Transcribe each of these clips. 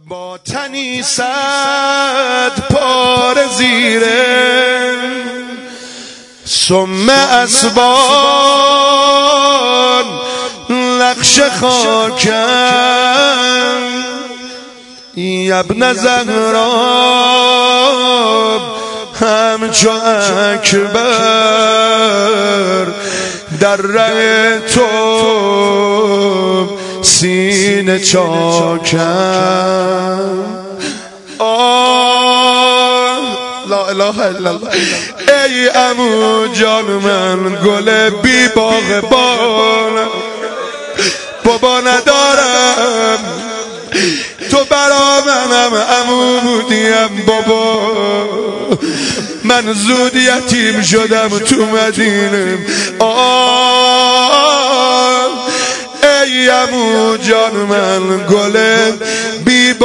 با تنی صد پاره زیره سم اسبان نقش خاکم ابن زهرا همچو اکبر در ره تو سینه چاکم. لا اله الا الله. ای عمو جان من گل بی باغبانم، بابا ندارم تو برا منم عمو بودیم بابا، من زود یتیم شدم تو مدینه. ای عمو جان من گل بی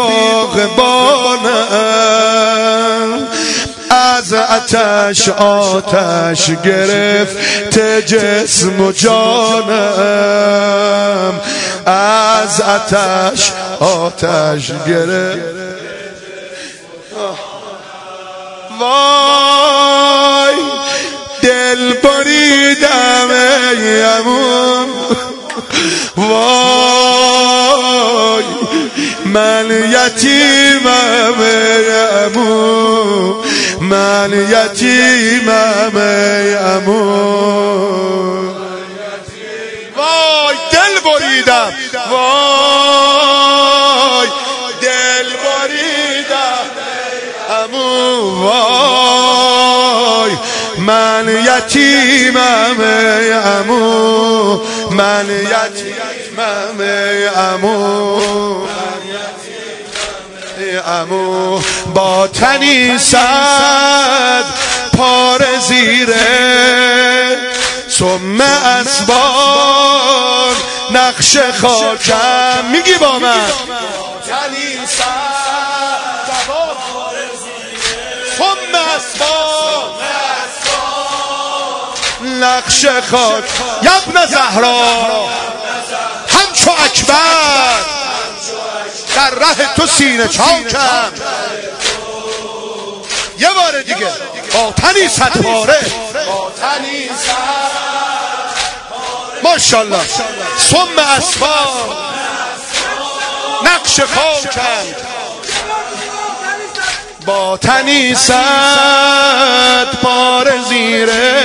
باغبانم، از آتش آتش گرفت جسم و جانم، از آتش آتش گرفت. وای دل بریدم ای عمو، وای من یتیمم ای عمو، من یتیمم ای عمو. وای دل بریدم، وای دل بریدم عمو، وای من یتیمم ای عمو، من یتیمم ای عمو، ای عمو. با تنی صد پاره زیره سم اسبان نقش خاکم. میگی با من تنی صد پاره زیره سم اسبان نقش خاک ابن زهرا همچو اکبر در ره تو سینه چاکم. یه بار دیگه با تنی صد پاره، با تنی صد ماشاءالله سم اسبان نقش خاکم، با تنی صد پاره زیره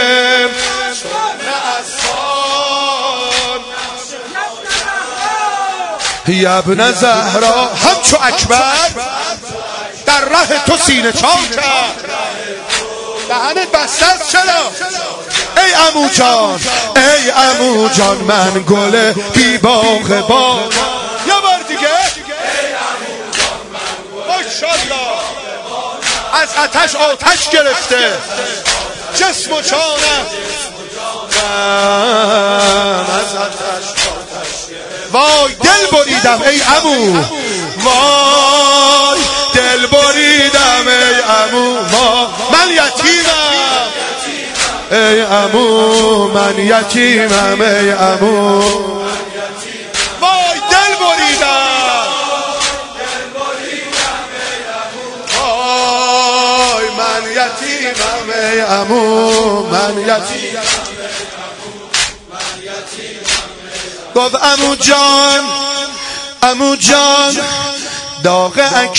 ابن زهرا همچو اکبر در ره تو سینه چاکم. دهنت بسته است چرا؟ ای عمو جان، ای عمو جان من گل بی باغبانم. یه بار دیگه ای عمو جان من گل ماشاءالله از آتش آتش گرفته جسم و جانم، از آتش وای دل بریدم ای عمو، وای دل بریدم ای عمو، من یتیمم ای عمو، من یتیمم ای عمو. وای دل بریدم، وای من یتیمم ای عمو، من یتیمم. گفت عمو جان، عمو جان داغ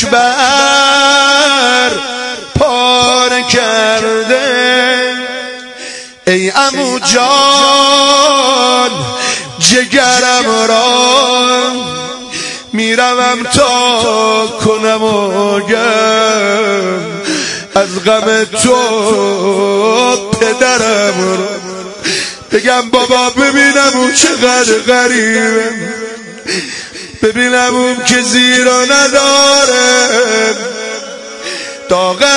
اکبر پاره کرده، ای عمو جان جگرم را میروم تا کنم و گم، از غم تو پدرم را بگم بابا ببینم اون چقدر غریبه، ببینم اون که زیرا نداره، داغ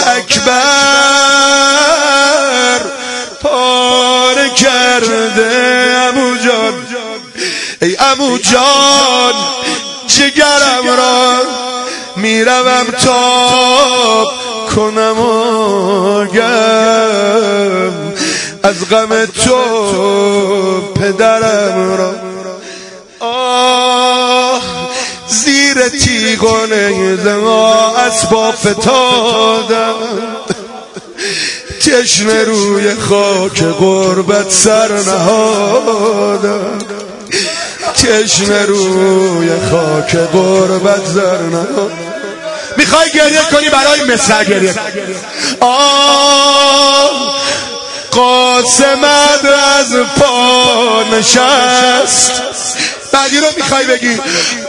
اکبر پاره کرده. عمو جان ای عمو جان جگرم را میروم تا کنم و گم، از غم تو پدرم را زیر تیغ و نیزه ها اسباب فتادم، تشنه روی خاک غربت سر نهادم، تشنه روی خاک غربت سر نهادم. میخوای گریه کنی برای مصر گریه کن. قاسمت از پا نشست. بعدی رو میخوای بگی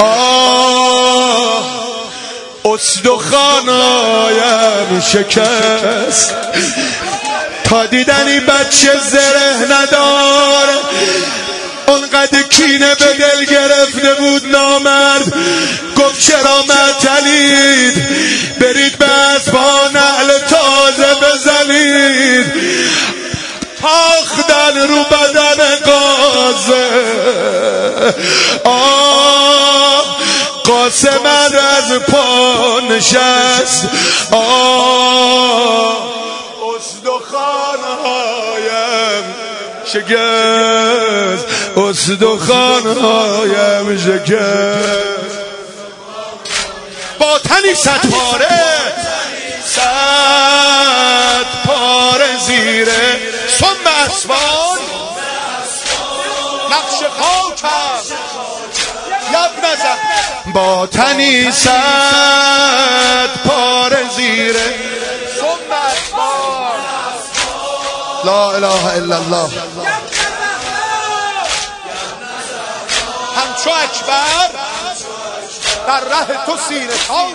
استخوانایم شکست. تا دیدنی بچه زره نداره، اونقدر کینه به دل گرفته بود نامرد، گفت چرا معطلید، برید به اسبان اهل تازه بزنید. تاختن رو بدن قاسمت از پا نشست. استخوانهایم شکست، استخوانهایم شکست. با تنی 100 پاره، 100 پاره زیره سم اسوان، نقش خاکم یب نزد. با تنی 100 پاره زیره سم اسوان. لا اله الا الله. همچو اکبر در ره تو سینه چاک.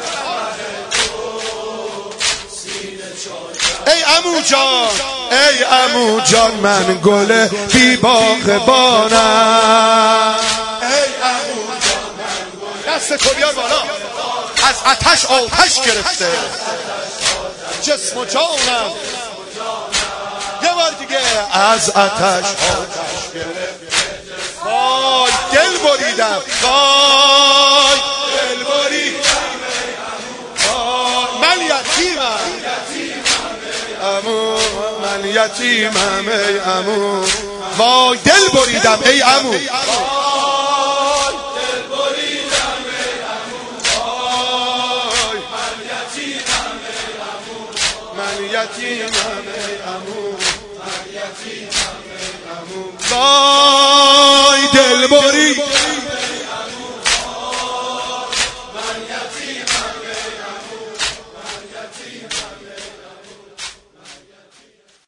ای عمو جان، ای عمو جان، من گل بی باغبانم. ای عمو جان، من گل. دست تو بیار بالا. از آتش آتش گرفته جسم و جانم. یه بار دیگه. از آتش آتش گرفته. وای دل بریدم، وای دل بریدم. من یتیمم عمو، من یتیمم ای عمو. وای دل بریدم ای عمو، وای دل بریدم ای عمو. وای من یتیمم ای عمو، من یتیمم ای عمو، من یتیمم ای عمو.